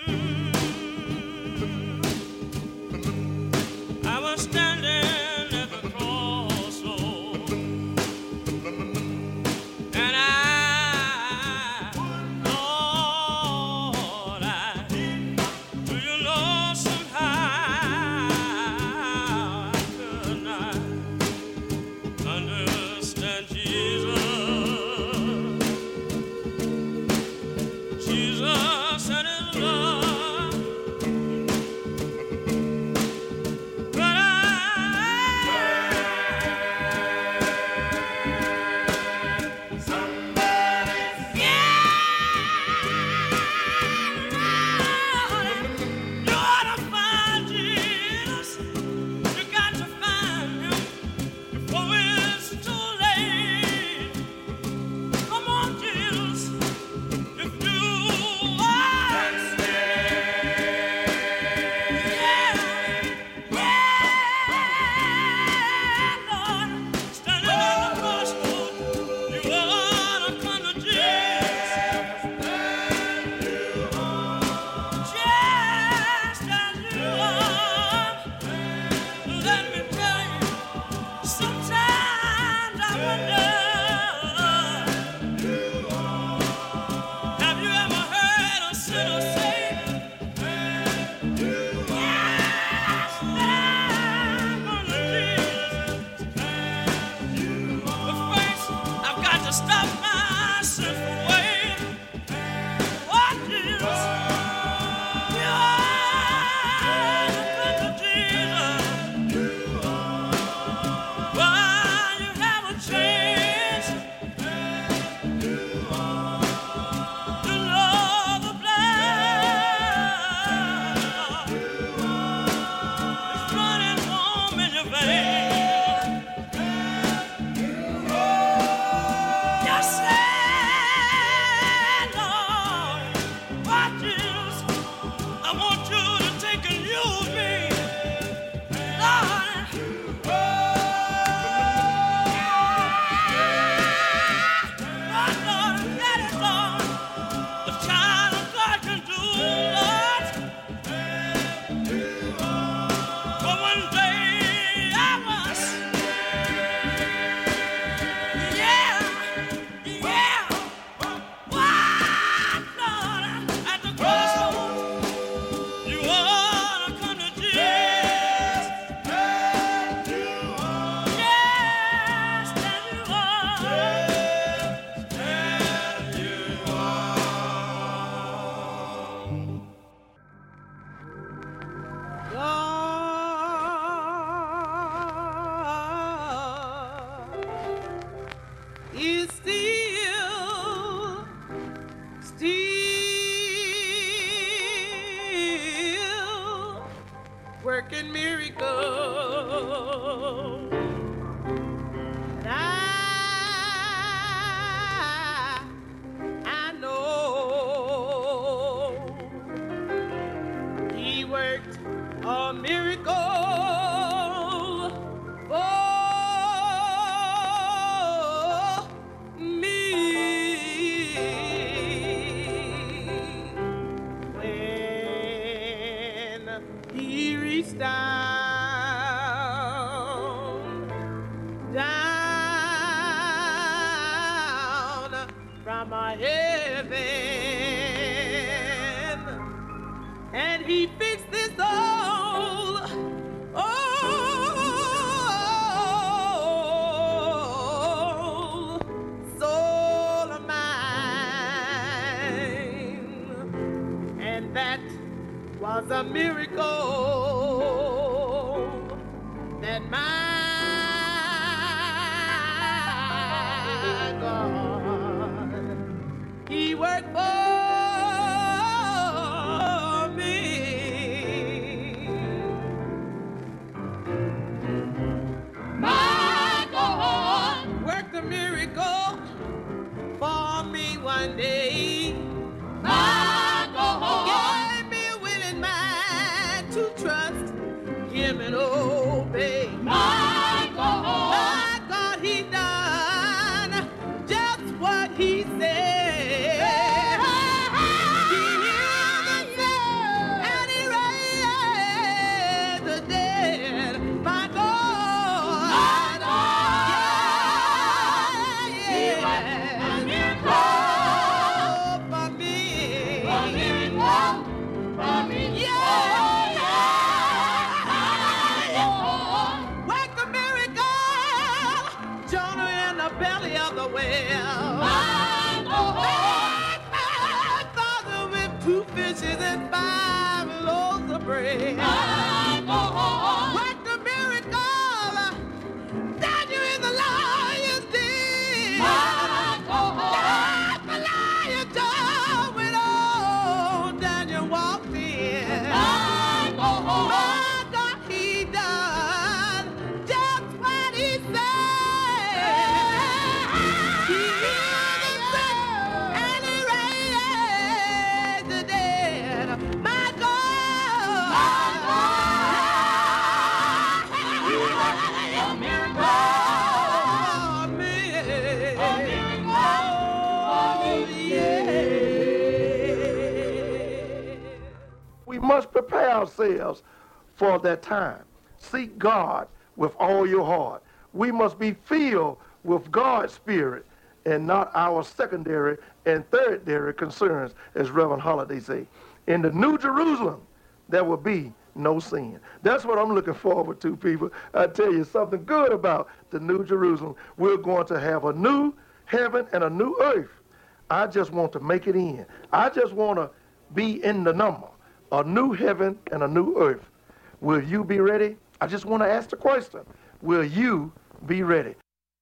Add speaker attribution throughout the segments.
Speaker 1: I was standing at the crossroads, and Lord, do you know somehow I could not understand Jesus and his love. But you ought to find Jesus. You got to find him before it's too late. Come on, Jesus. If you are, Lord, standing on the crossroad, you ought to come to Jesus. Just as you are. Let me tell you, sometimes I wonder, have you ever heard a sinner say, yes, I'm gonna Jesus? But first, I've got to stop myself from waiting. Oh, Jesus, you are the Jesus. Why you haven't changed? You know the blood is running warm in your veins. Yes, Lord, why, Jesus, I want you to take and use me, Lord. Lord, that is all the child of God can do, Lord. For one day I was, what, Lord, at the crossroads, you ought to come to Jesus. Yes, that you God is still working miracles. And I know he worked a miracle for me when he reached down from a heaven, and he fixed this soul, soul of mine, and that was a miracle that my God, he worked for me. My God worked a miracle for me one day. My God gave me a willing mind to trust him and obey. My God, he done just what he said. He healed the sick. valley of the well. My Father with 2 fishes and 5 loaves of bread. What the miracle that you in the lion's den. The lion door when old Daniel walked in. My God, he done just what he said. He healed the sick and he raised the dead. My God, a miracle.
Speaker 2: We must prepare ourselves for that time. Seek God with all your heart. We must be filled with God's Spirit and not our secondary and thirdary concerns, as Reverend Holiday say. In the New Jerusalem, there will be no sin. That's what I'm looking forward to, people. I tell you something good about the New Jerusalem. We're going to have a new heaven and a new earth. I just want to make it in. I just want to be in the number. A new heaven and a new earth. Will you be ready? I just want to ask the question. Will you be ready?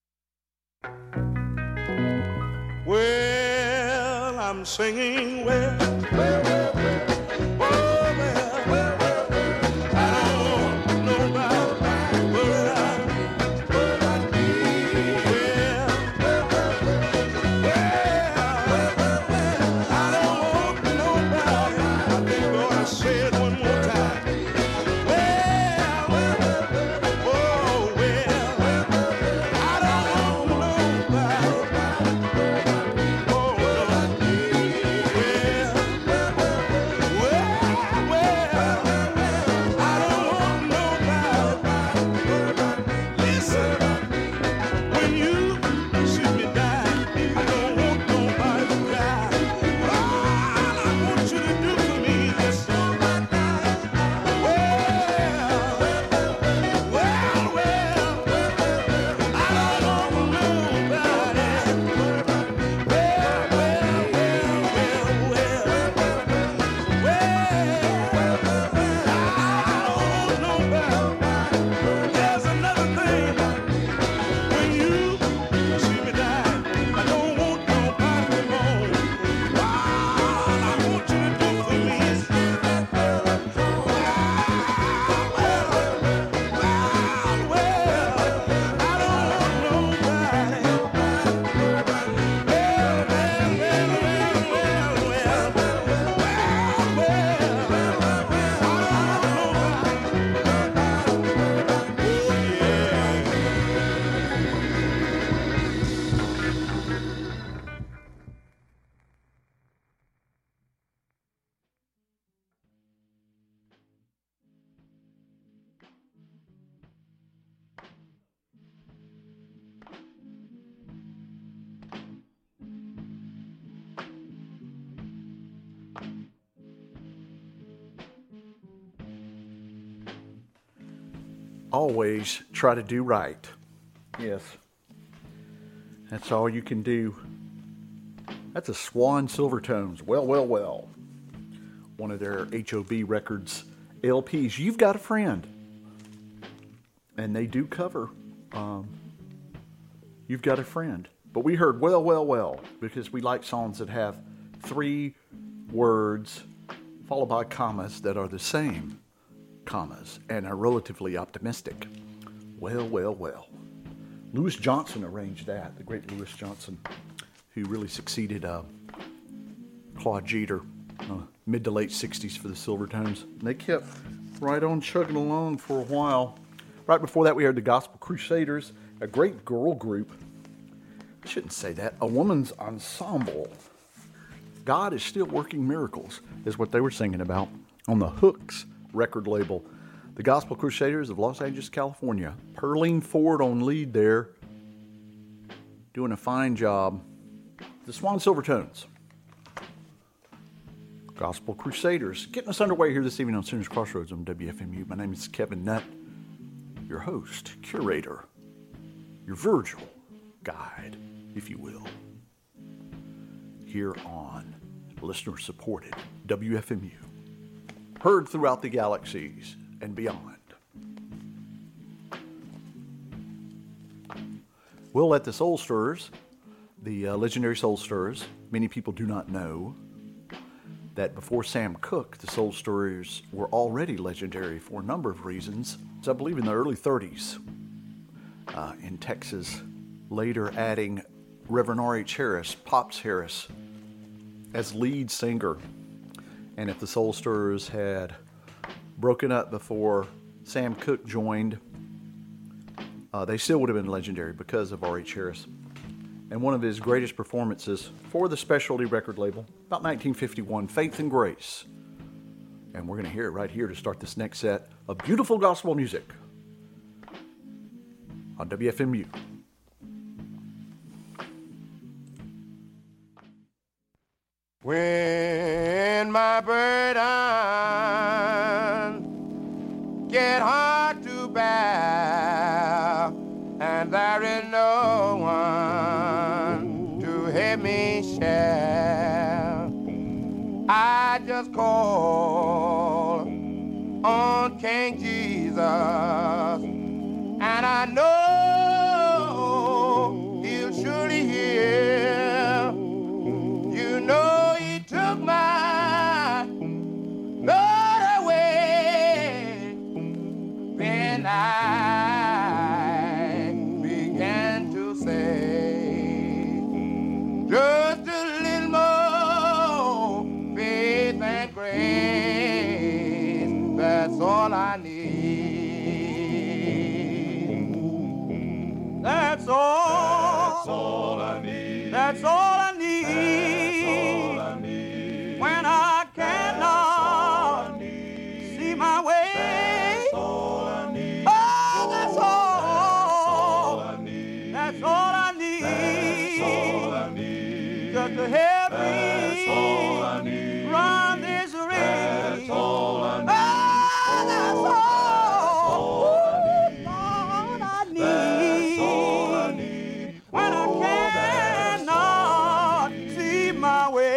Speaker 1: Well, I'm singing well. Well, well, well. Oh, well, well, well, well. I don't want nobody but I need. Well, well, well, well. Well, well, well. I don't want nobody. I think God has said one more time. Well, well, well, well. Oh, well, well, well, well. I don't want nobody. Oh,
Speaker 3: always try to do right. Yes. That's all you can do. That's a Swan Silvertones. Well, well, well. One of their HOB Records LPs. You've Got a Friend. And they do cover You've Got a Friend. But we heard well, well, well, because we like songs that have 3 words followed by commas that are the same commas and are relatively optimistic. Well, well, well. Louis Johnson arranged that, the great Louis Johnson, who really succeeded Claude Jeter, mid to late 60s for the Silvertones. And they kept right on chugging along for a while. Right before that, we heard the Gospel Crusaders, a great girl group. I shouldn't say that. A woman's ensemble. God is still working miracles, is what they were singing about on the Hooks record label. The Gospel Crusaders of Los Angeles, California. Pearline Ford on lead there, doing a fine job. The Swan Silvertones. Gospel Crusaders. Getting us underway here this evening on Sooners Crossroads on WFMU. My name is Kevin Nutt, your host, curator, your Virgil guide. if you will, here on listener-supported WFMU, heard throughout the galaxies and beyond. We'll let the Soul Stirrers, the legendary Soul Stirrers, many people do not know that before Sam Cooke, the Soul Stirrers were already legendary for a number of reasons. So I believe in the early 30s in Texas, later adding Reverend R.H. Harris, Pops Harris, as lead singer. And if the Soul Stirrers had broken up before Sam Cooke joined, they still would have been legendary because of R.H. Harris. And one of his greatest performances for the Specialty record label, about 1951, Faith and Grace. And we're going to hear it right here to start this next set of beautiful gospel music on WFMU.
Speaker 4: When my burden get hard to bear, and there is no one to help me share, I just call on King Jesus, and I know he'll surely hear. You know he took my Lord away when I began to say just a little more faith and grace, that's all I need. That's all I need. That's all I need. When I cannot see my way, that's all I need. Oh, that's all I need. That's all I need. That's all I need. Just to help me. That's all I need. Run this race. That's all I need. Oh, that's all I need. That's all I need. When I cannot see my way.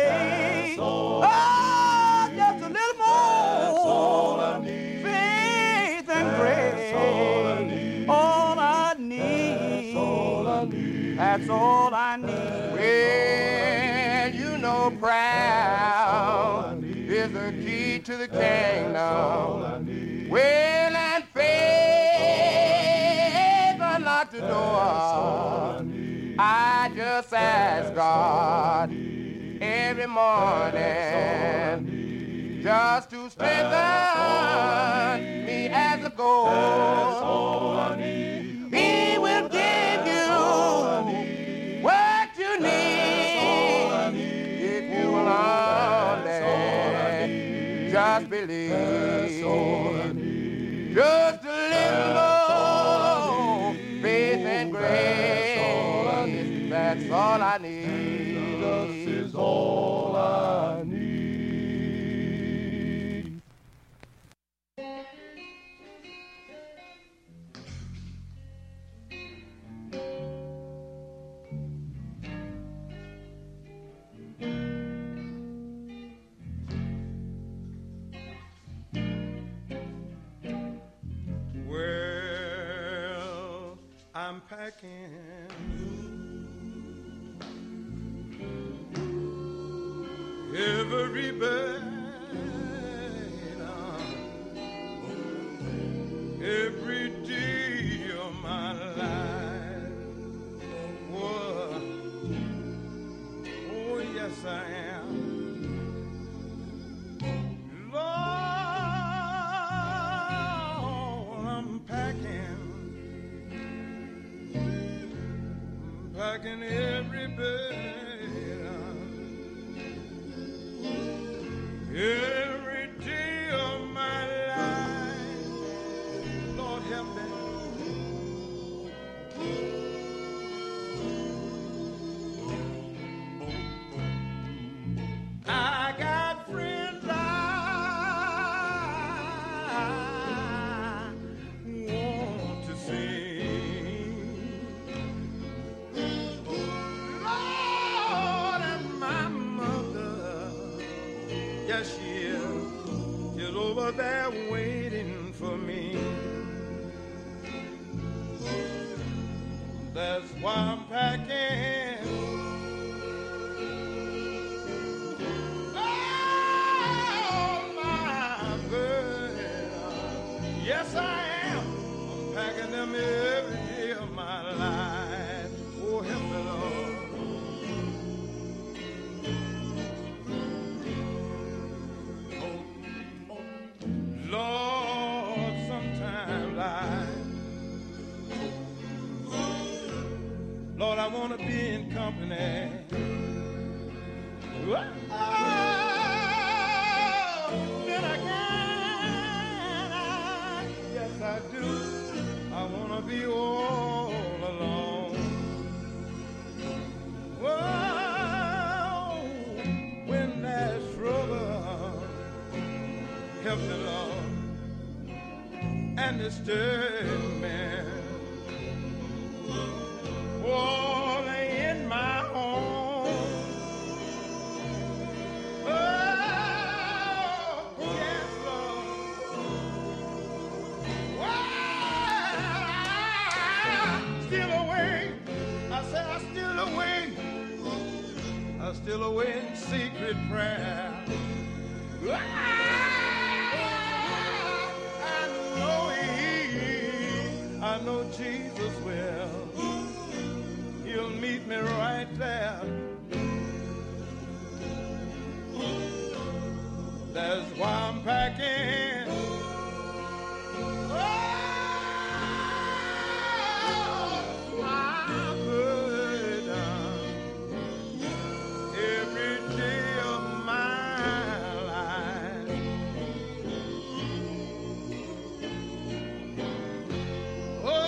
Speaker 4: That's all I need. Well, you know prayer is the key to the kingdom. Well, and faith unlock the door. I just ask God every morning just to strengthen me as a goal. That's all I need. He will give you what you need if you will only just believe. Just a little more faith and grace. That's all I need. Jesus is all I need. I'm packing every burden, every day of my life. Oh yes I am. Lord, I'm packing every burden, every day of my life. Lord help me. I got friends I want to see.
Speaker 5: there she is over there waiting for me. That's why I'm packing. Oh, my girl. Yes, I am. I'm packing them every day of my life. Oh, help me, Lord. Lord, sometimes Lord, I want to be in company. Oh, then again, yes I do. I want to be all alone. Whoa, when there's trouble, help me, Lord, and disturb me. All in my home. Oh, yes, Lord. Well, still away. I said I still away. I still away in secret prayer. I know Jesus will. He'll meet me right there. That's why I'm packing. Oh, my burden every day of my life. Oh,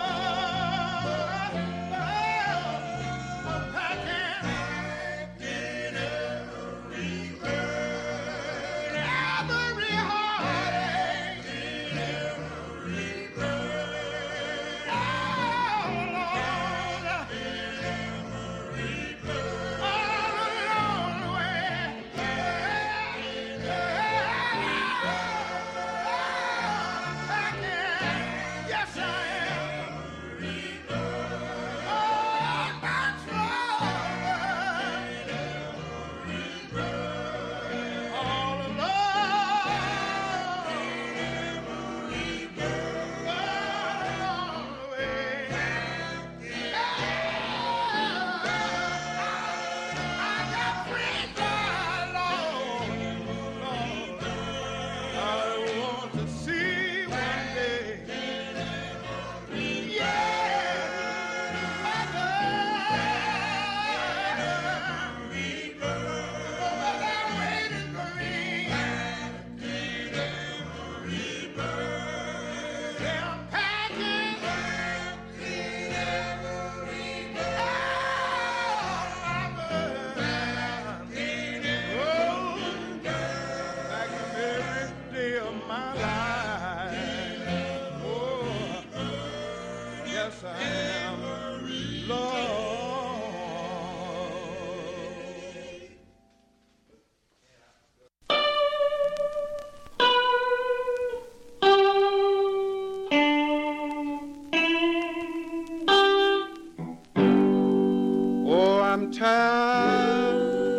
Speaker 5: I'm tired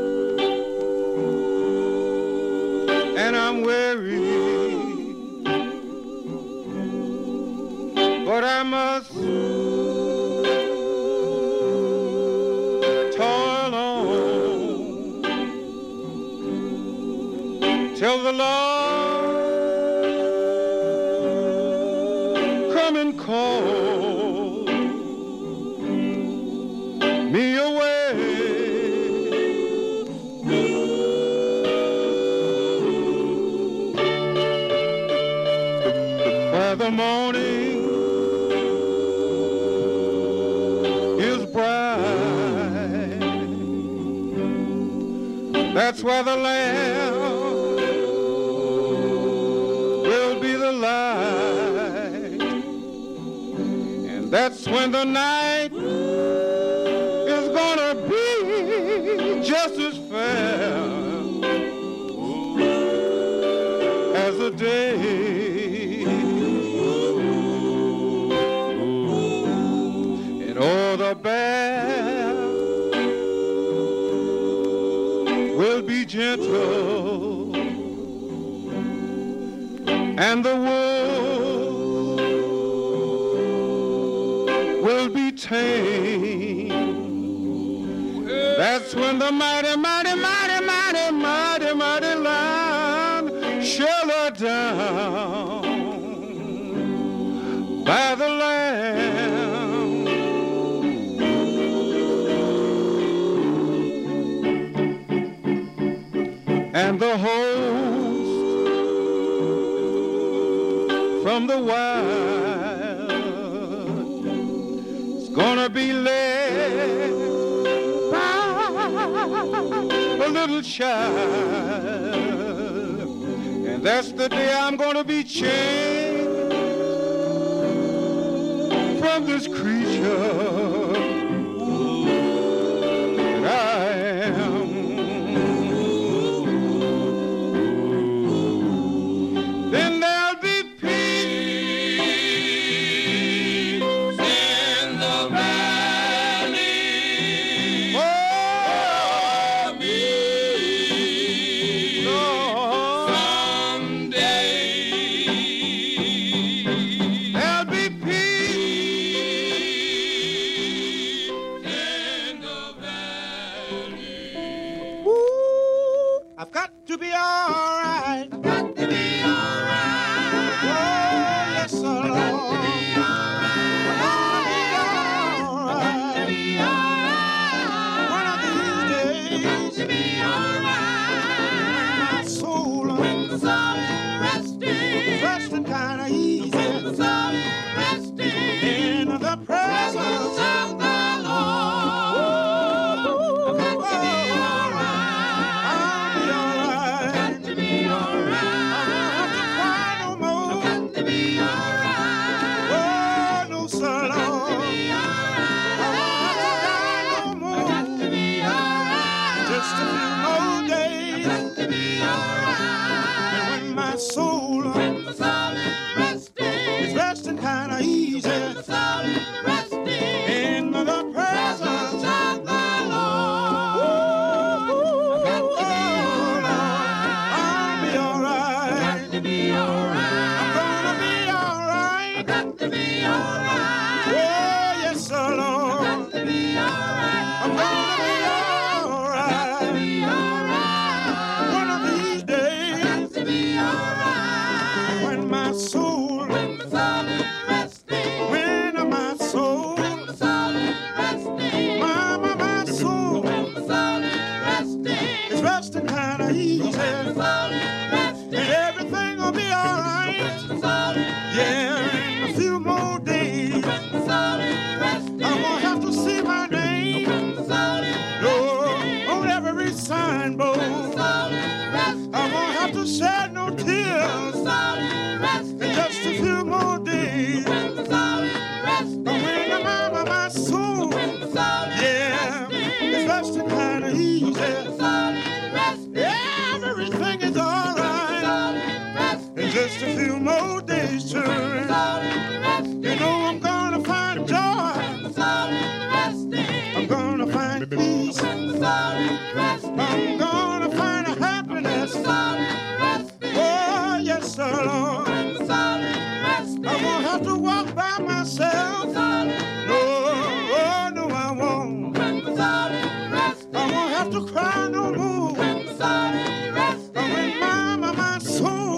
Speaker 5: and I'm weary, but I must toil on till the Lord come and call me away. Where the morning is bright, that's where the Lamb will be the light, and that's when the night is gonna be just as fair. Oh, will be gentle, and the wolf will be tame. That's when the mighty, mighty, mighty, mighty, mighty, mighty lion shall lie down by the Lamb. And the host from the wild is gonna be led a little child, and that's the day I'm gonna be changed from this creature that I am. Then there'll be peace in the valley. I've got to be all right. I've got to be all right. Oh, yes, sir, Lord. I've got to be all right. I've got to be all right. One of these days. I've got to be all right. My soul, when the soul is resting, resting kind of easy. When the soul is resting in the presence of the Lord. I've got to be all right. Just a few more days to you know I'm gonna find joy. I'm gonna find peace. I'm gonna find happiness. Oh, yes, sir, Lord. I won't have to walk by myself. No, oh, no, I won't. I won't have to cry no more. When my soul.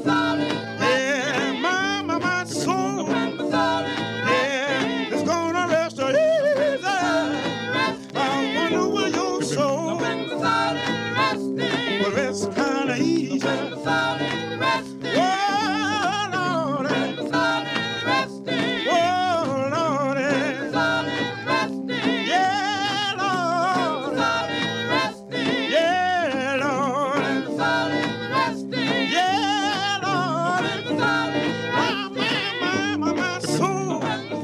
Speaker 5: It's kind of easy. Oh, Lord. Oh, Lord. Yeah, Lord. Yeah, Lord. Yeah, Lord. My soul.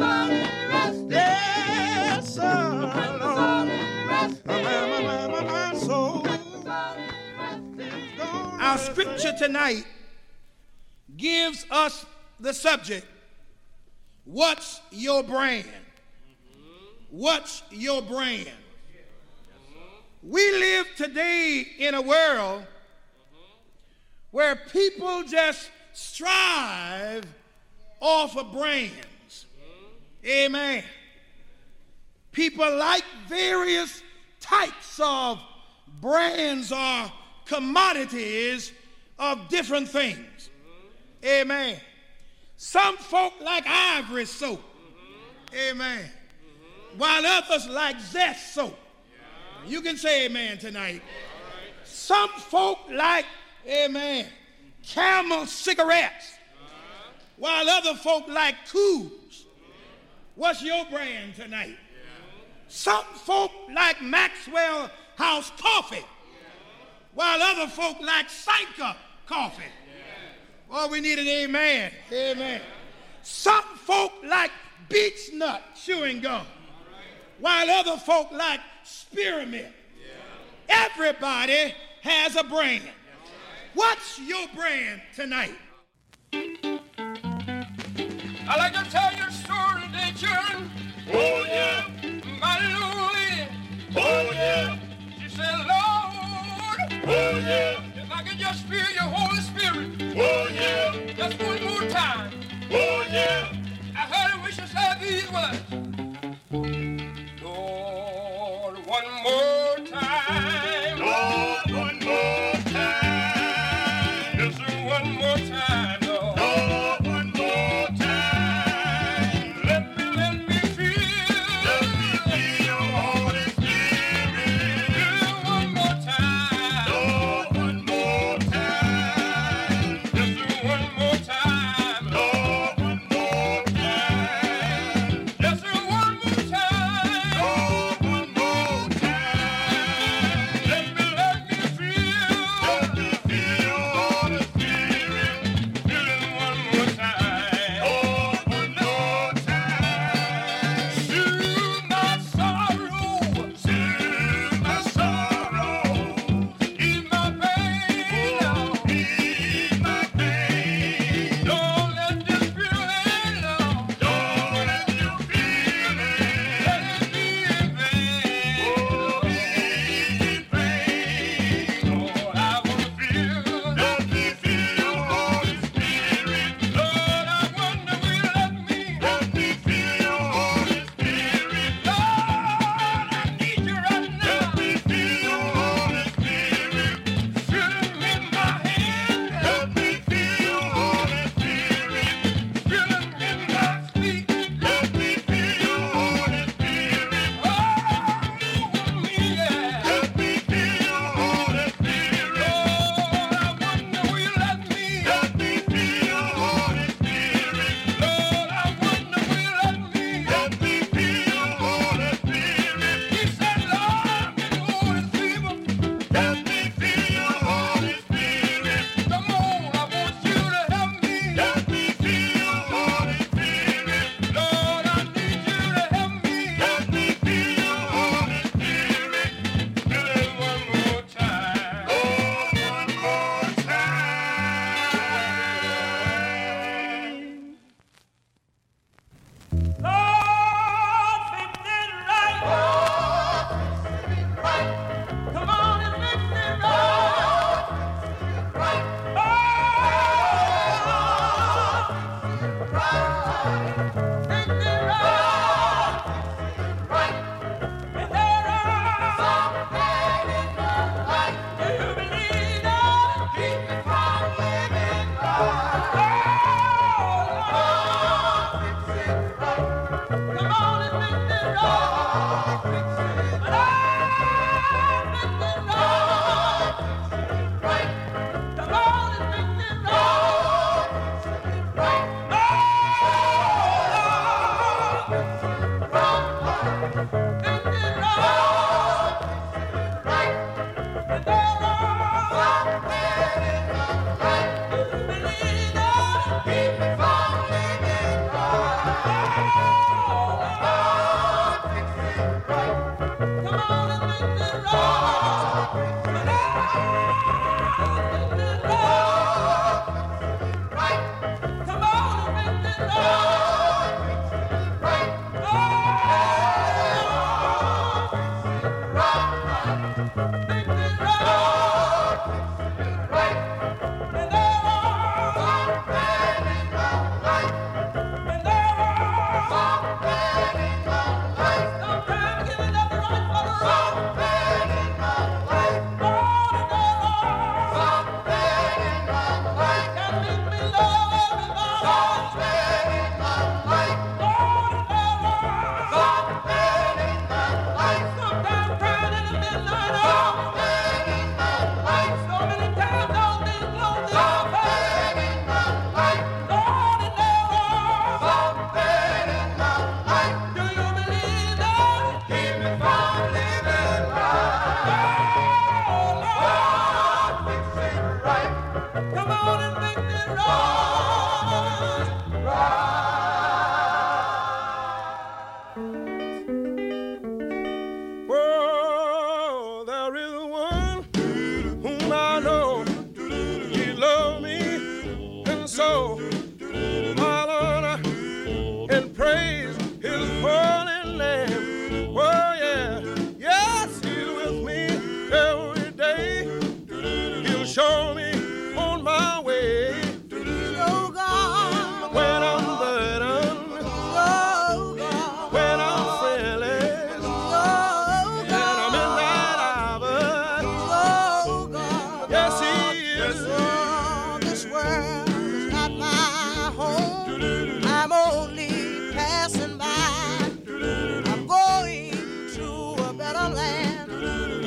Speaker 5: Yes, sir, Lord. My soul.
Speaker 6: Our scripture tonight gives us the subject, what's your brand? What's your brand? We live today in a world where people just strive off of brands. Amen. People like various types of brands or commodities of different things. Amen. Some folk like Ivory soap. Amen. While others like Zest soap. You can say amen tonight. Some folk like, amen, Camel cigarettes. While other folk like Coos. What's your brand tonight? Some folk like Maxwell House coffee. While other folk like Sanka coffee. Oh, we need an amen. Amen. Some folk like Beech Nut chewing gum. While other folk like Spearmint. Everybody has a brand. What's your brand tonight?
Speaker 1: I like to tell you a story today, children. Oh, yeah. My little lady. Oh, yeah. She said, Lord. Oh, yeah. If I could just feel your Holy Spirit. Oh, yeah. Just one more time. Oh, yeah. I heard her wish to say these words. Lord, one more time. Lord, one more time. Just one more time, Lord. Lord, one more time. Let me feel your Holy Spirit. Just one more time. Lord, one more time. Just one more time. Lord, one more time. Just one more time. Lord, one more time. Let me feel your Holy Spirit. Just one more time. Lord, one more time. Soothe my sorrow. Soothe my sorrow. Ease my pain. Ease my pain. Don't let this feeling, Lord. Don't let this feeling. Let it be in vain. Oh, be in vain. Lord, I want to feel. Let me feel your Holy Spirit. Lord, I wonder will you let me. Let me feel your Holy Spirit. Lord, I need you right now. Let me feel your Holy Spirit. Feel him in my hand. Let me feel your Holy Spirit. Feel him in my feet. Let me feel your Holy Spirit. Oh, me, yeah. Let me feel your Holy Spirit. Lord, I wonder will you let me. Let me feel your Holy Spirit. Lord, I wonder will you let me. Let me feel your Holy Spirit. He said, Lord, when the Holy Spirit. Let me feel your Holy Spirit. Come on, I want you to help me. Let me feel your Holy Spirit. Lord, I need you to help me. Let me feel your Holy Spirit. Do it one more time. Oh, one more time. Lord, fix it right. Come on and fix it right. Fix it right. And there are some men in the light. Do you believe that? Keep me from living right. Fix it right. Come on and fix it right. Fix it right. Fix it right. Come on and fix it right. Fix it right. Fix it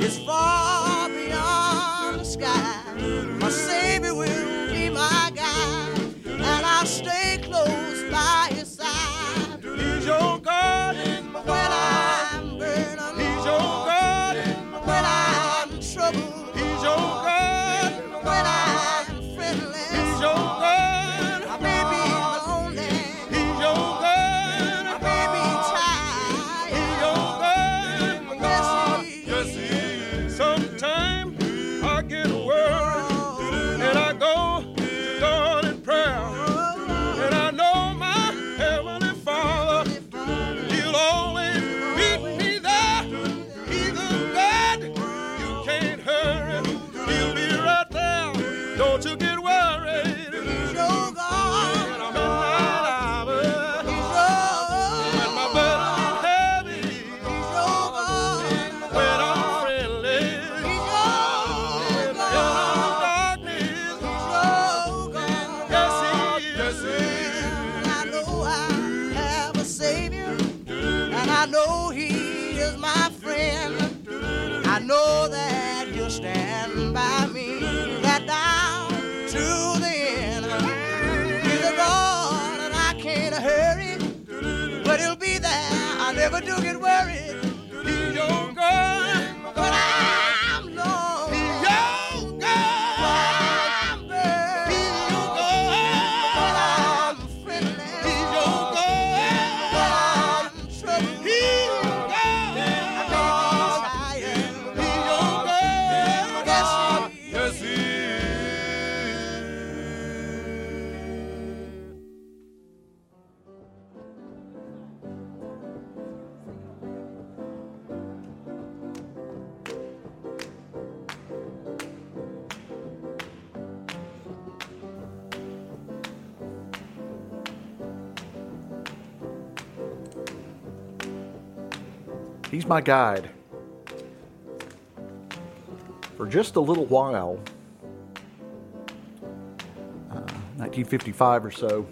Speaker 4: is far beyond the sky. My Savior will be my guide, and I'll stay close by his side.
Speaker 5: He's your God
Speaker 4: When I'm burning,
Speaker 5: He's your God
Speaker 4: when I'm in trouble,
Speaker 5: He's your God
Speaker 4: when I'm friendless,
Speaker 5: He's your God
Speaker 4: I may be lonely,
Speaker 5: He's your God
Speaker 4: I may be tired.
Speaker 5: He's your God
Speaker 4: Yes, he is.
Speaker 5: Sometimes I get worried and I go to God in prayer, and I know my Heavenly Father, He'll always meet me there. He's a God you can't hurry, He'll be right there. Don't you get worried
Speaker 4: Your God,
Speaker 5: when I'm in that hour,
Speaker 4: He's your
Speaker 5: when my burden is heavy,
Speaker 4: God,
Speaker 5: when I'm friendly,
Speaker 4: He's your
Speaker 5: in
Speaker 4: God,
Speaker 5: darkness.
Speaker 4: your God.
Speaker 5: Yes, He is.
Speaker 4: I know I have a Savior, and I know He is my friend. I know that He'll stand by me, that down to the end. He's a God, and I can't hurry, but He'll be there. I never do get worried
Speaker 5: He's your God.
Speaker 4: when I'm low.
Speaker 5: He's your God.
Speaker 4: I'm burned.
Speaker 5: He's your God.
Speaker 4: When I'm friendly.
Speaker 5: He's your God.
Speaker 4: When I'm in trouble.
Speaker 5: He's your God.
Speaker 4: I may be tired.
Speaker 5: He's your God.
Speaker 4: Yes, He is.
Speaker 5: Yes, He is.
Speaker 3: He's my guide. For just a little while, 1955 or so,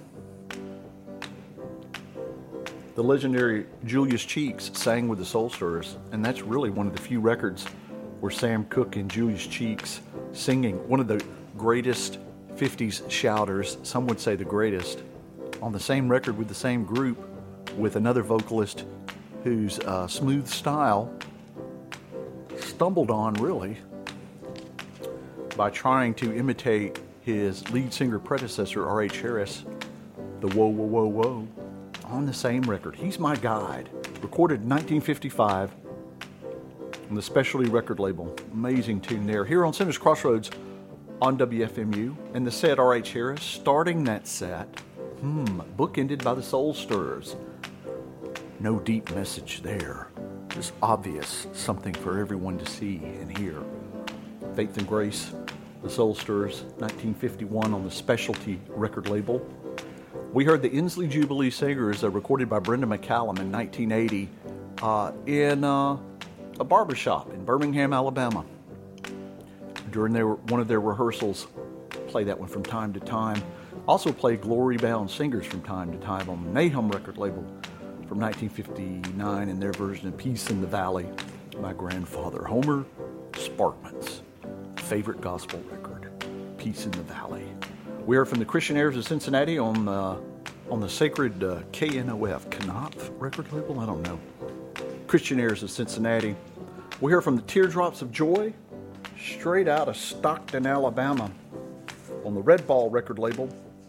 Speaker 3: the legendary Julius Cheeks sang with the Soul Stirrers, and that's really one of the few records where Sam Cooke and Julius Cheeks singing, one of the greatest 50s shouters, some would say the greatest, on the same record with the same group, with another vocalist whose smooth style stumbled on, really, by trying to imitate his lead singer predecessor, R.H. Harris, the Whoa, Whoa, Whoa, Whoa, on the same record. He's My Guide, recorded in 1955 on the Specialty record label. Amazing tune there. Here on Sinners Crossroads on WFMU, and the set R.H. Harris, starting that set, bookended by the Soul Stirrers. No deep message there. Just obvious, something for everyone to see and hear. Faith and Grace, the Soul Stirrers, 1951 on the Specialty record label. We heard the Inslee Jubilee Singers, recorded by Brenda McCallum in 1980 in a barbershop in Birmingham, Alabama. During one of their rehearsals, play that one from time to time. Also play Glory Bound Singers from time to time on the Nahum record label from 1959 in their version of Peace in the Valley. My grandfather, Homer Sparkman's favorite gospel record, Peace in the Valley. We are from the Christian Heirs of Cincinnati on the sacred KNOF record label. I don't know. Christian Heirs of Cincinnati. We hear from the Teardrops of Joy, straight out of Stockton, Alabama, on the Red Ball record label.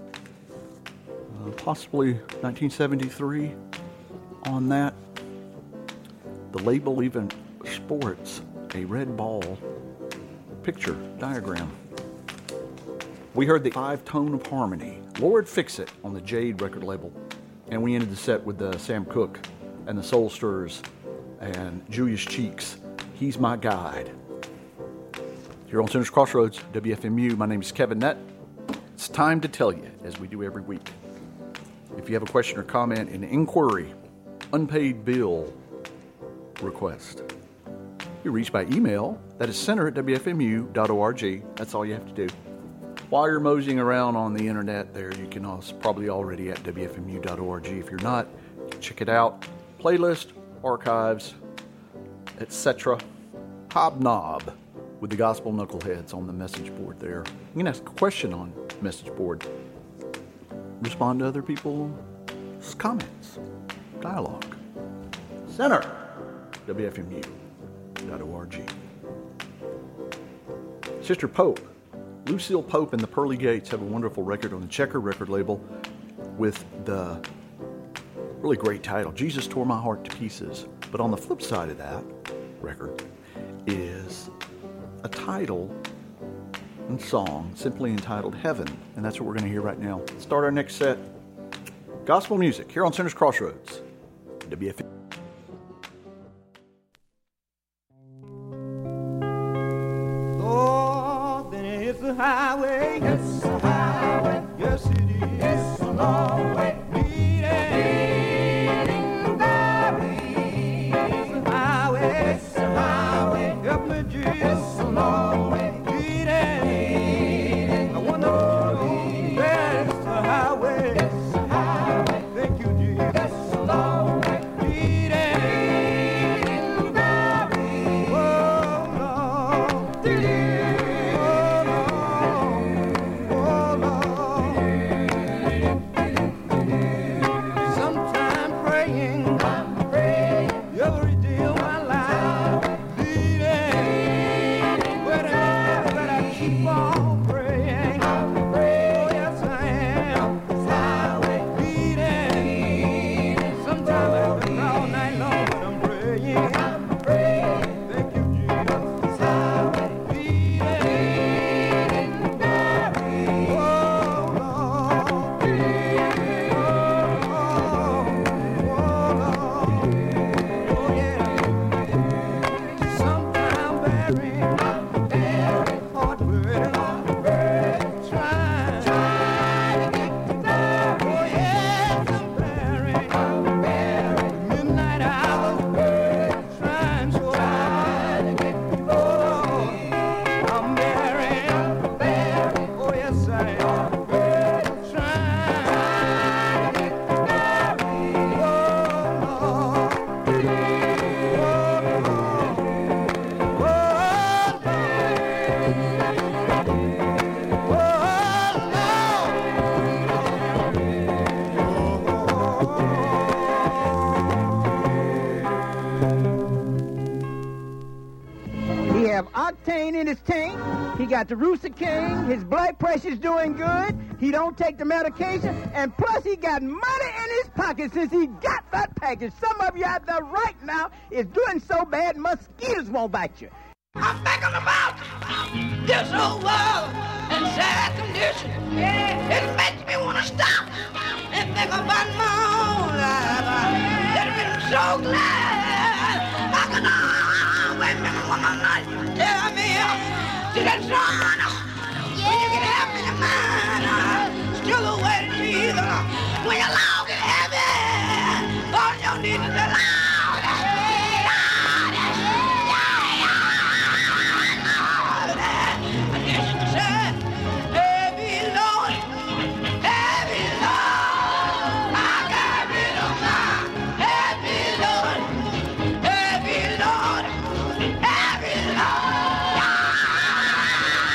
Speaker 3: Possibly 1973 on that. The label even sports a red ball picture diagram. We heard the 5-tone of harmony, Lord Fix It, on the Jade record label. And we ended the set with Sam Cooke and the Soul Stirrers and Julius Cheeks, He's My Guide. Here on Sinners Crossroads, WFMU, my name is Kevin Nett. It's time to tell you, as we do every week. If you have a question or comment, an inquiry, unpaid bill request, you reach by email. That is center@wfmu.org. That's all you have to do. While you're moseying around on the internet there, you can also probably already at wfmu.org. If you're not, check it out. Playlist, archives, etc. hobnob with the gospel knuckleheads on the message board there. You can ask a question on the message board. Respond to other people's comments. Dialogue. Center. WFMU.org. Sister Pope, Lucille Pope and the Pearly Gates have a wonderful record on the Checker record label with the really great title, Jesus Tore My Heart to Pieces. But on the flip side of that record is a title and song simply entitled Heaven, and that's what we're going to hear right now. Start our next set. Gospel music here on Center's Crossroads. WFM.
Speaker 4: Oh, then it's the highway. It's the highway. Yes, it is. It's the long way. Leading glory. It's the highway. It's the highway. Help me, Jesus. It's the long way. Leading. I wonder where it's the highway. It's the highway. Thank you, Jesus. It's the long way. Leading glory. Oh, Lord. Sometimes praying, every day of my life, leading, but I keep on praying. Oh, yes, I am. Leading. Sometimes I pray all night long, but I'm praying. Thank you, Jesus. Leading. Oh, Lord. Sometimes bearing hard burden, trying to get to God. Oh yes, I'm bearing midnight hours, trying so hard to get to God. I'm bearing, oh yes I am, trying to get to God.
Speaker 7: He have octane in his tank. He got the Rooster King. His blood pressure's doing good. He don't take the medication. And plus he got money in his pocket since he got that package. Some of you out there right now is doing so bad mosquitoes won't bite you.
Speaker 4: I'm thinking about this old world and sad condition. It makes me want to stop and think about my own life. That I'm so glad I can always remember what my life tell me. See that son, when you get happy in your mind, still a way to Jesus. When you're long in heaven, all you need is the Lord.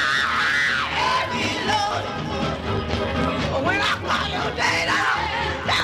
Speaker 4: When I call you data,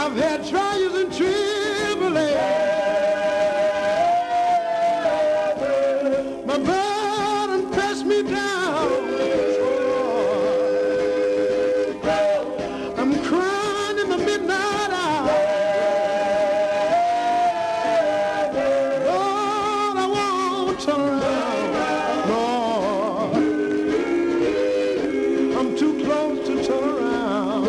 Speaker 5: I've had trials and tribulations. My burden pressed me down. I'm crying in the midnight hour. Lord, I won't turn around. Lord, I'm too close to turn around.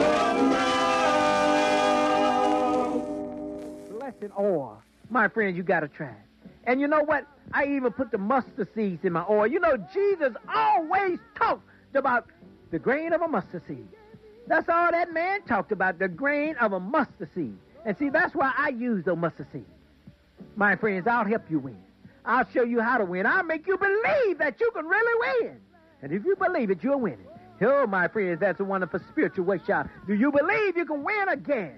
Speaker 7: Blessed oil. My friend, you got to try it. And you know what? I even put the mustard seeds in my oil. You know, Jesus always talked about the grain of a mustard seed. That's all that man talked about, the grain of a mustard seed. And see, that's why I use the mustard seed. My friends, I'll help you win. I'll show you how to win. I'll make you believe that you can really win. And if you believe it, you'll win it. Oh, my friends, that's a wonderful spiritual workshop. Do you believe you can win again?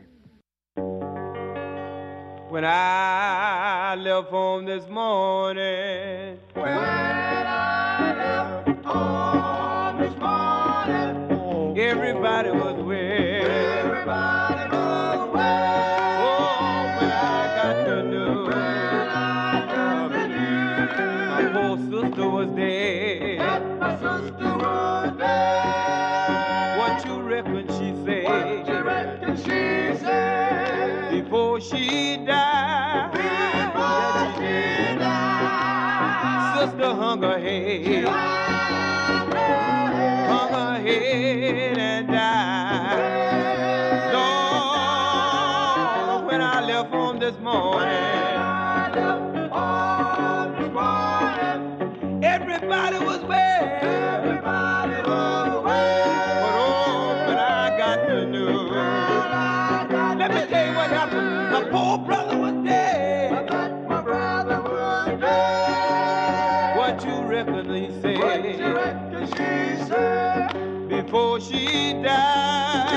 Speaker 4: When I left home this morning, everybody was well. Oh, when I got the news, my poor sister was dead. What you reckon she said? Before she died, sister hung her head and died. Lord, when I left home this morning, everybody was well. But oh, when I got the news, let me tell you what happened. My poor brother was dead. What you reckon he said? Before she died,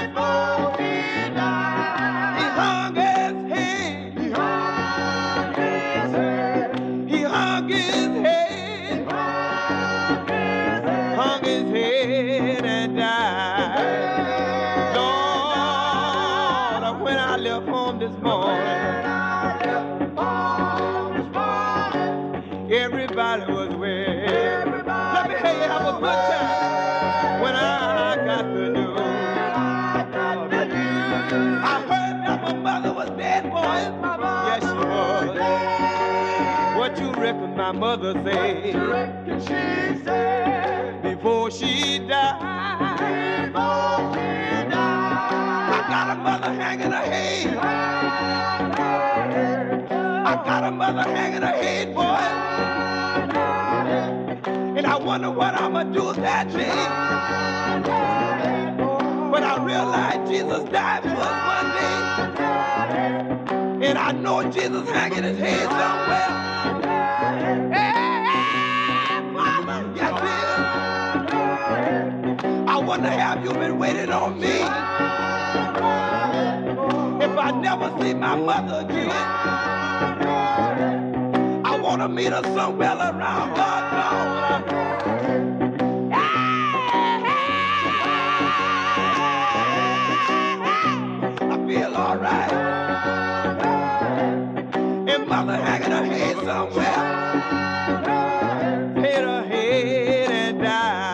Speaker 4: he hung his head. He hung his head and died. Lord, when I left home this morning, everybody was well. Let me tell you, have a good time. When I got the news, I heard that my mother was dead, boy. Yes, she was. What you reckon my mother said? Before she died, I got a mother hanging her head. I got a mother hanging her head, boy. And I wonder what I'm going to do that day. But I realized Jesus died for us one day. And I know Jesus hanging his head somewhere. Hey, mama, yes, I wonder, have you been waiting on me? If I never see my mother again, I want to meet her somewhere around God. I feel all right. And mother hanging her head somewhere. Hit her head and died.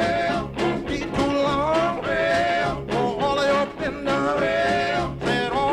Speaker 5: Said all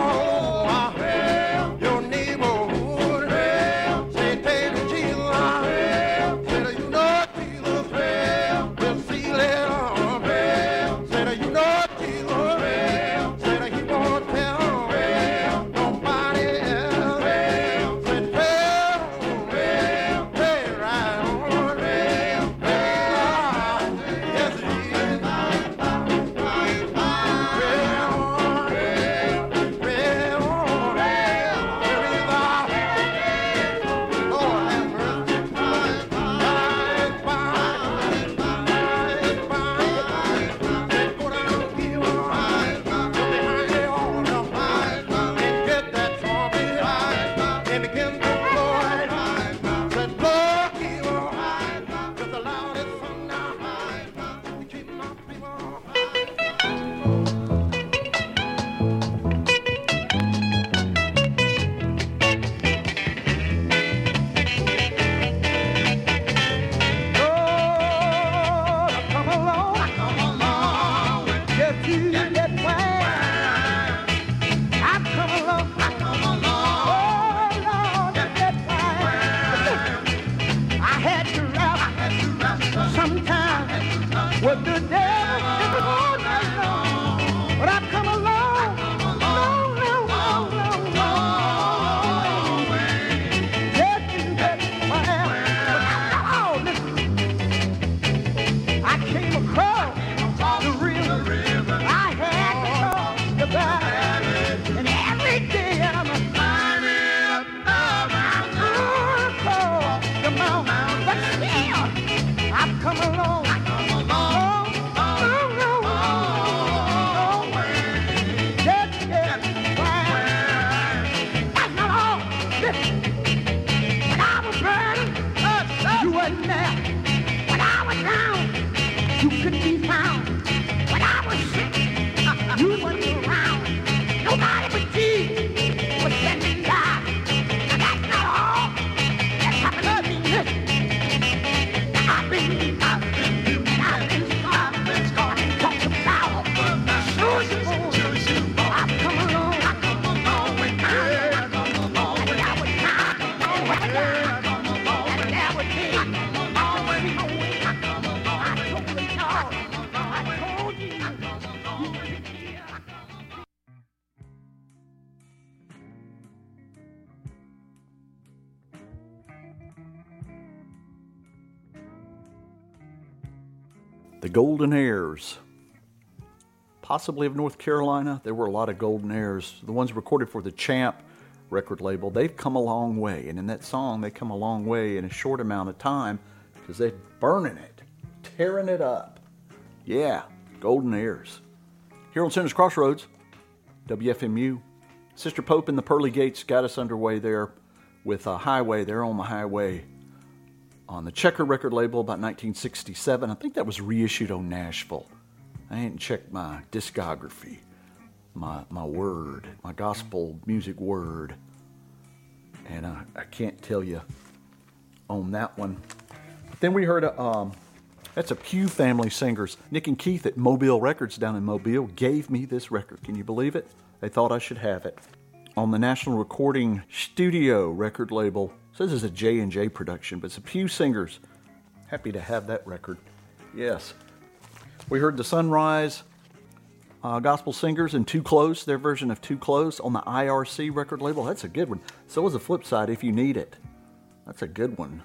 Speaker 3: The Golden Heirs, possibly of North Carolina. There were a lot of Golden Heirs. The ones recorded for the Champ record label, they've come a long way. And in that song, they come a long way in a short amount of time because they're burning it, tearing it up. Yeah, Golden Heirs. Here on Sinners Crossroads, WFMU. Sister Pope and the Pearly Gates got us underway there with a Highway. They're on the Highway on the Checker record label about 1967. I think that was reissued on Nashville. I ain't checked my discography, my word, my gospel music word. And I can't tell you on that one. Then we heard that's a Pew Family Singers. Nick and Keith at Mobile Records down in Mobile gave me this record. Can you believe it? They thought I should have it. On the National Recording Studio record label. It says it's a J&J production, but it's a Pew Singers. Happy to have that record. Yes. We heard the Sunrise Gospel Singers and Too Close, their version of Too Close on the IRC record label. That's a good one. So is the Flip Side, If You Need It. That's a good one.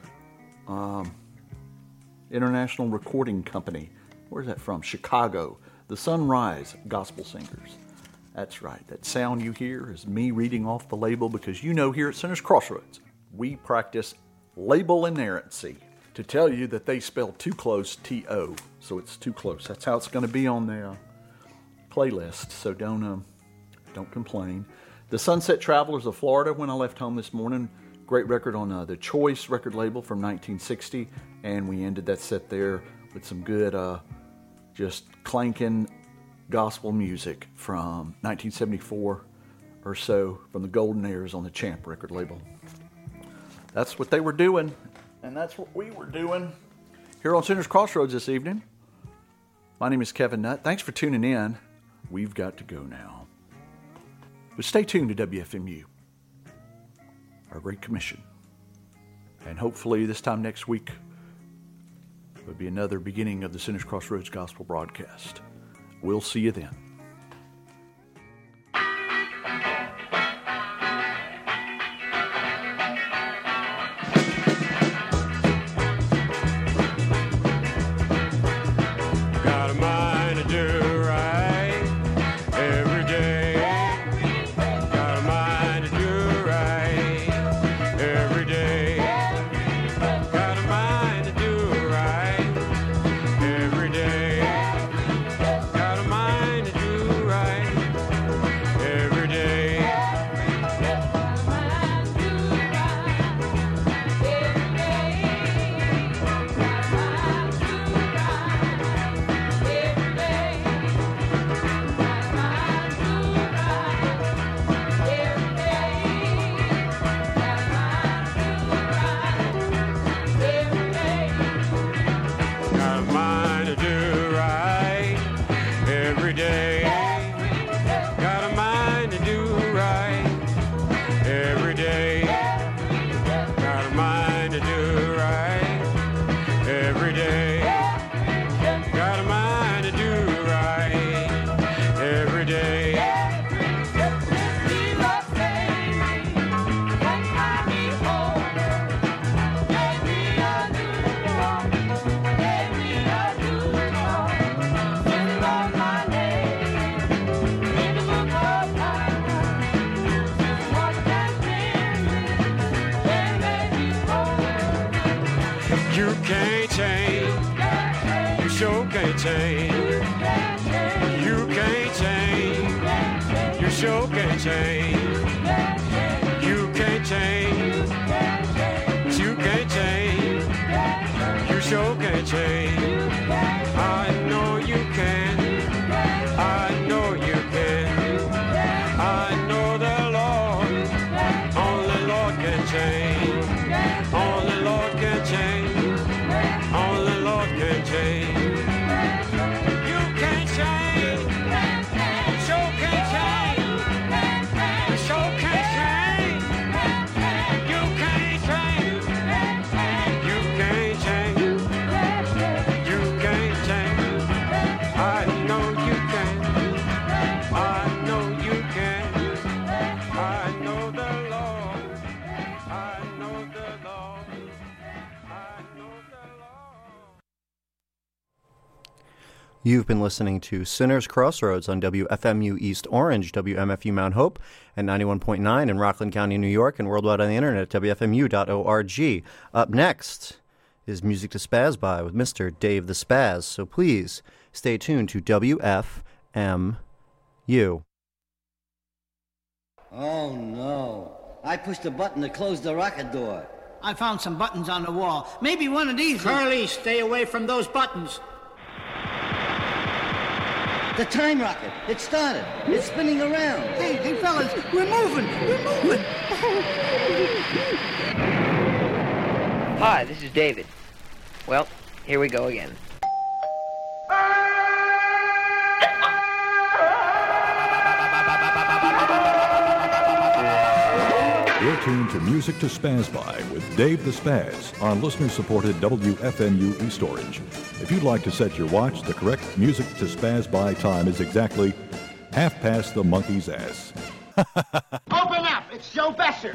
Speaker 3: International Recording Company. Where's that from? Chicago. The Sunrise Gospel Singers. That's right. That sound you hear is me reading off the label because you know here at Sinners Crossroads, we practice label inerrancy to tell you that they spell Too Close, T-O. So it's Too Close. That's how it's going to be on the playlist. So don't complain. The Sunset Travelers of Florida, when I left home this morning, great record on the Choice record label from 1960. And we ended that set there with some good, just clanking gospel music from 1974 or so from the Golden Heirs on the Champ record label. That's what they were doing, and that's what we were doing here on Sinners Crossroads this evening. My name is Kevin Nutt. Thanks for tuning in. We've got to go now. But stay tuned to WFMU, our Great Commission. And hopefully this time next week will be another beginning of the Sinners Crossroads Gospel broadcast. We'll see you then.
Speaker 8: Got a mind to do right every day. Got a mind to do right every day. Got a mind to do right every day. Got a mind to do right every day. Got a mind to do right every day. Got a mind to do right every day. Got a mind to do right every day. Got a mind to do right every day. You can't change. You sure can't change. You can't change. You sure can't change. You can't change. You can't change. You sure can't change. I know you can. I know you can. I know the Lord. Only Lord can change. Only Lord can change. Only Lord can change. You can't change. You sure can't change. You sure can't change. You can't change. You can't change.
Speaker 9: You've been listening to Sinners Crossroads on WFMU East Orange, WMFU Mount Hope, and 91.9 in Rockland County, New York, and worldwide on the internet at WFMU.org. Up next is Music to Spaz By with Mr. Dave the Spaz. So please stay tuned to WFMU.
Speaker 10: Oh, no. I pushed a button to close the rocket door.
Speaker 11: I found some buttons on the wall. Maybe one of these... Curly, stay away from those buttons.
Speaker 10: The time rocket. It started. It's spinning around.
Speaker 11: Hey, fellas, we're moving. We're moving.
Speaker 12: Hi, this is David. Well, here we go again.
Speaker 13: You're tuned to Music to Spaz By with Dave the Spaz on listener-supported WFMU East Orange. If you'd like to set your watch, the correct Music to Spaz By time is exactly half past the monkey's ass.
Speaker 11: Open up! It's Joe Besser!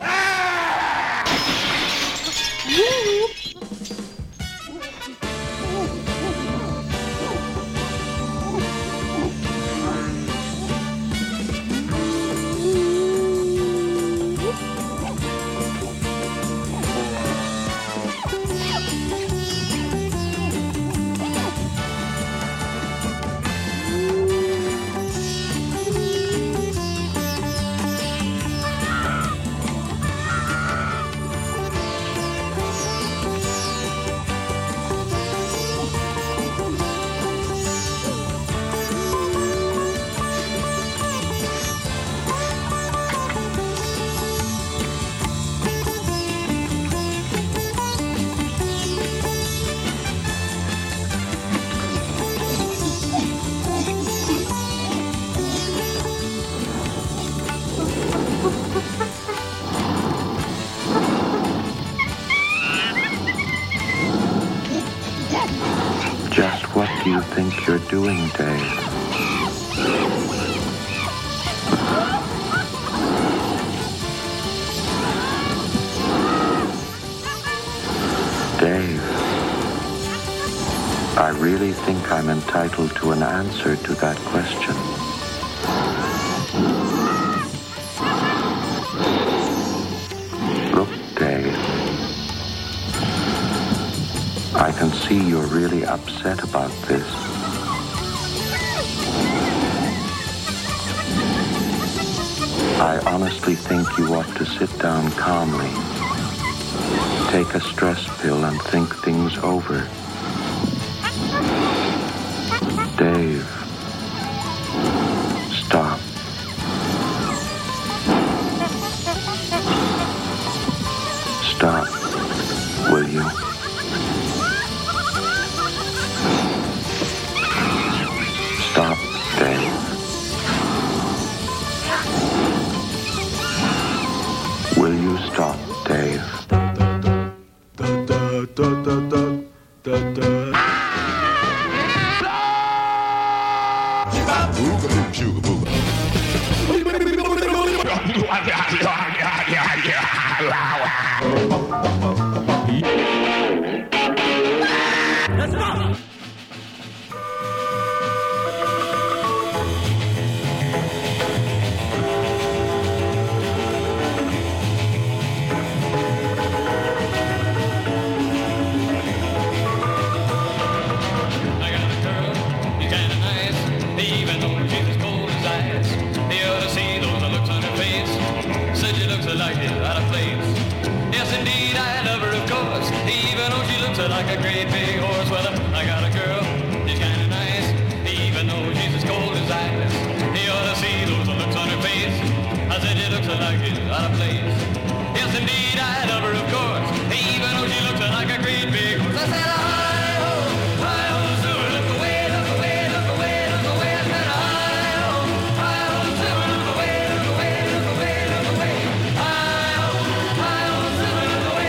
Speaker 14: What do you think you're doing, Dave? Dave, I really think I'm entitled to an answer to that question. Look, Dave, I can see you're really upset about this. I honestly think you ought to sit down calmly, take a stress pill and think things over. Dave, stop. Stop, will you? Stop, Dave. Will you stop, Dave?
Speaker 1: Let's go!
Speaker 15: Like a great big horse. Well, I got a girl, she's kind of nice, even though she's as cold as ice. You ought to see those looks on her face. I said she looks like she's out of place. Yes, indeed, I love her, of course, even though she looks like a great big horse. I said, hi-ho, Sue, look away, look away, look away, look away. I said, hi-ho, Sue, look away, look away, look away, look away. Hi-ho, Sue, look away.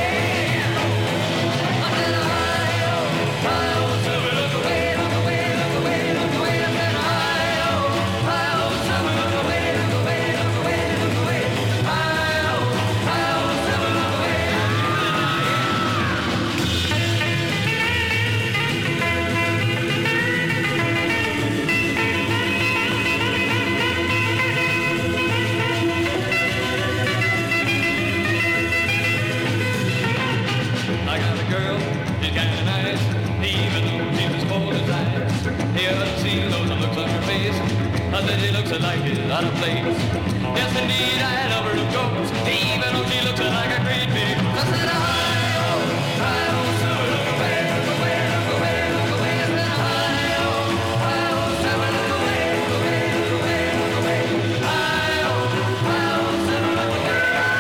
Speaker 15: out of place. Yes, indeed, I love her to goes, even though she looks like a great big goose. I said, hi-oh, hi-oh, Sue, look away, look away, look away, look away. I said, hi-oh, hi-oh, Sue, look away, look away, look away, look away. Hi-oh, hi-oh, Sue, look away.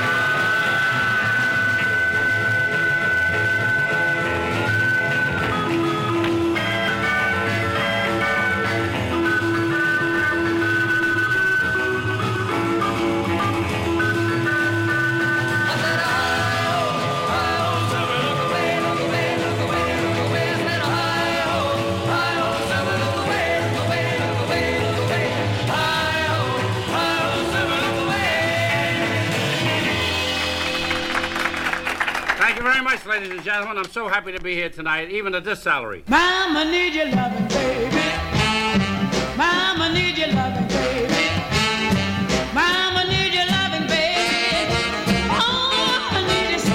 Speaker 16: Thank you very much, ladies and gentlemen. I'm so happy to be here tonight, even at this salary.
Speaker 11: Mama need your loving, baby. Mama need your loving, baby. Mama need your loving, baby. Oh, I need it so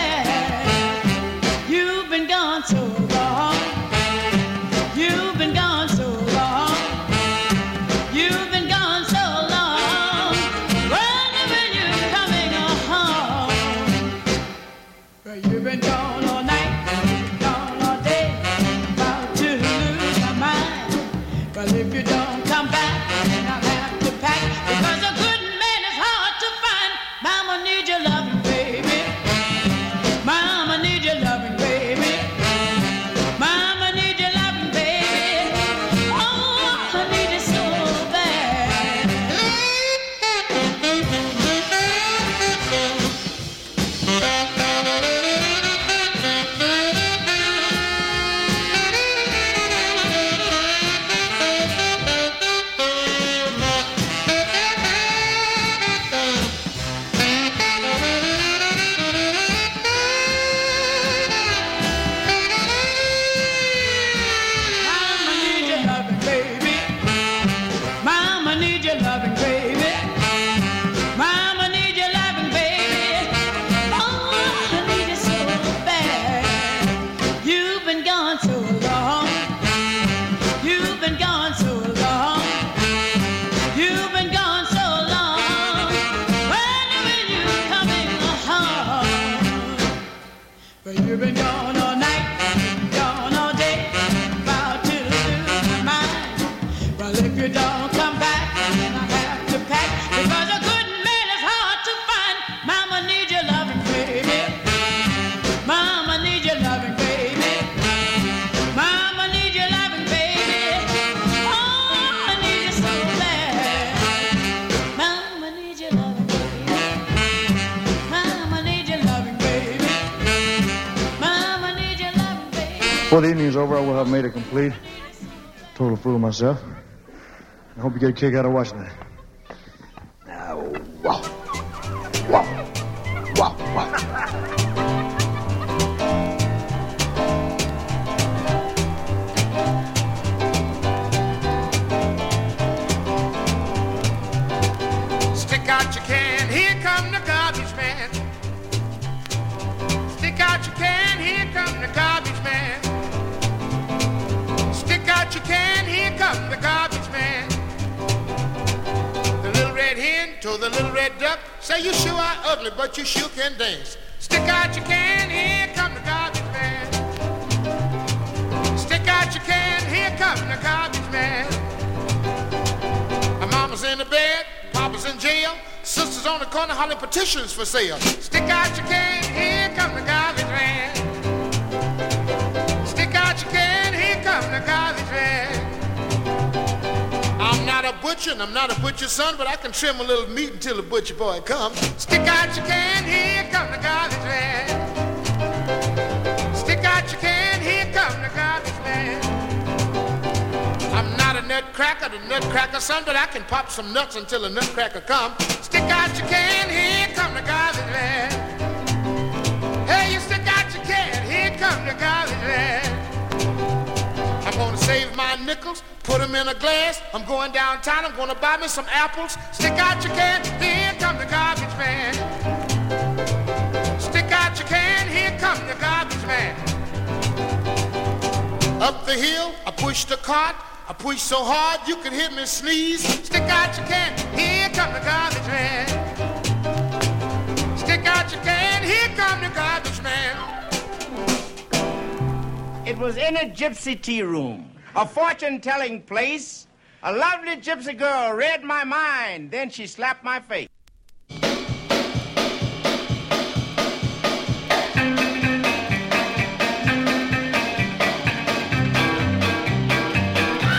Speaker 11: bad. You've been gone so long. You've been gone so long. You've been gone so long. When you're coming home. Well, you've been gone all night, gone all day, about to lose my mind. Well, if you don't come back, then I'll have to pack, because a good man is hard to find. Mama need your loving, baby. Mama need your loving, baby. Mama need your loving, baby. Oh, I need it so bad. Mama need your loving, baby. Mama need your loving, baby. Mama need your loving, baby. Oh, I need it so bad. You've been gone so long. You've been gone so long. You've been gone so long. When you coming home? Well, you've been gone all night, gone all day, about to lose my mind. Well, if you don't come back, then I have to pack, because a good man is hard to find. Mama need your loving, baby. Mama need your loving, baby. Mama need your loving, baby. Oh, I need it so bad. Mama need your loving, baby. Mama need your loving, baby. Mama need your loving, baby.
Speaker 17: Before the evening's over, I will have made a complete, total fool of myself. I hope you get a kick out of watching that. Now, wow. Wow. Wow. Wow.
Speaker 6: Stick out your can, here come the garbage man. Stick out your can, here come the garbage man. Stick out your can, here come the garbage man. The little red hen told the little red duck, say you sure are ugly, but you sure can dance. Stick out your can, here come the garbage man. Stick out your can, here come the garbage man. My mama's in the bed, papa's in jail, sisters on the corner hollering petitions for sale. Stick out your can, here come the garbage man. Stick out your can, here come the garbage man. I'm not a butcher and I'm not a butcher's son, but I can trim a little meat until the butcher boy comes. Stick out your can, here come the garbage man. Stick out your can, here come the garbage man. I'm not a nutcracker, the nutcracker son, but I can pop some nuts until the nutcracker come. Stick out your can, here come the garbage man. Hey, you stick out your can, here come the garbage man. I'm gonna save my nickels, put them in a glass. I'm going downtown, I'm gonna buy me some apples. Stick out your can, here come the garbage man. Stick out your can, here come the garbage man. Up the hill, I pushed the cart. I push so hard you could hear me sneeze. Stick out your can, here come the garbage man. Stick out your can, here come the garbage man.
Speaker 18: It was in a gypsy tea room, a fortune-telling place. A lovely gypsy girl read my mind, then she slapped my face.